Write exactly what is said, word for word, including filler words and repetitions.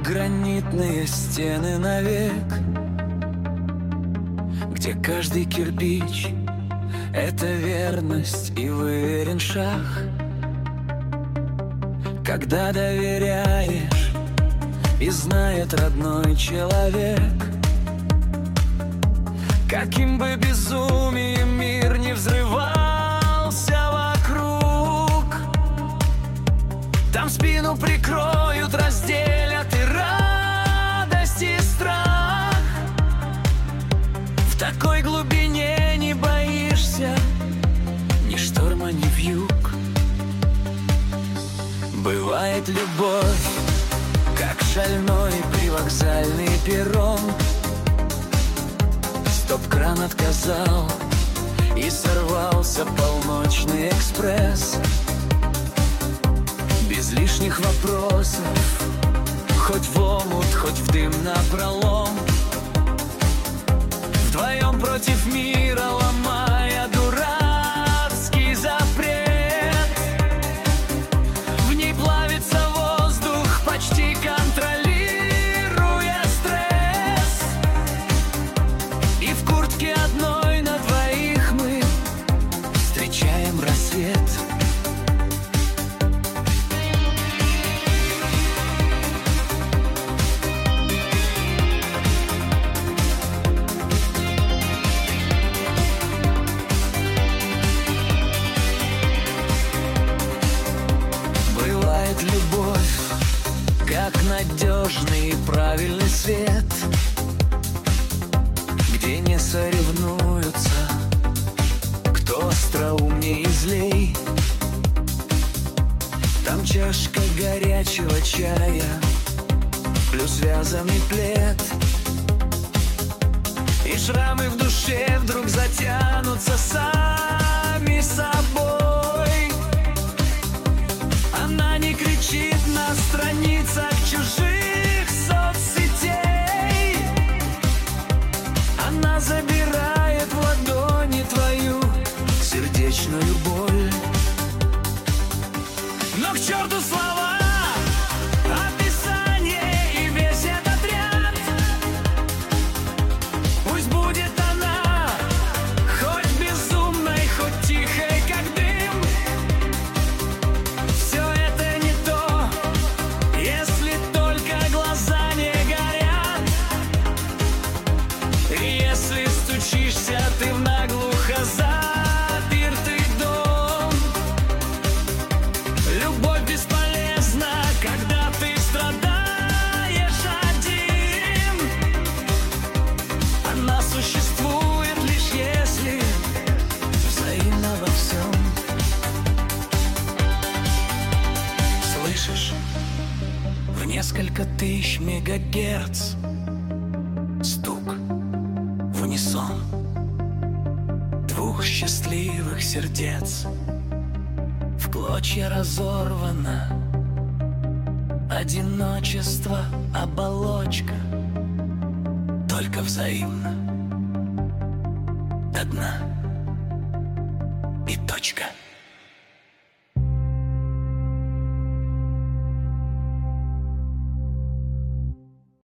Гранитные стены навек, где каждый кирпич — это верность и выверен шаг. Когда доверяешь и знает родной человек, каким бы безумием мир не взрывался вокруг, там спину прикроют, разделят и радость, и страх. В такой глубине не боишься ни шторма, ни вьюг. Бывает любовь, как шальной привокзальный перрон. Стоп-кран отказал, и сорвался полночный экспресс. Без лишних вопросов, хоть в омут, хоть в дым напролом. Вдвоем против мира, ломая дурацкий запрет. В ней плавится воздух, почти контролируя стресс. И в куртке одной на двоих мы встречаем рассвет. Любовь, как надежный и правильный свет, где не соревнуются, кто остроумней и злей. Там чашка горячего чая плюс вязаный плед, и шрамы в душе вдруг затянутся сами собой. Она не кричит на страницах чужих соцсетей. Она забирает в ладони твою сердечную боль. Но к черту слова, описание и весь этот ряд. Пусть будет она хоть безумной, хоть тихой, как дым. Все это не то, если только глаза не горят. И если стучишься ты в наглухо запертый дом. Любовь бесполезна, когда ты страдаешь один. Она существует лишь если взаимно во всем. Слышишь? В несколько тысяч мегагерц стук в унисон двух счастливых сердец. В клочья разорвано одиночество, оболочка, только взаимно до дна и точка.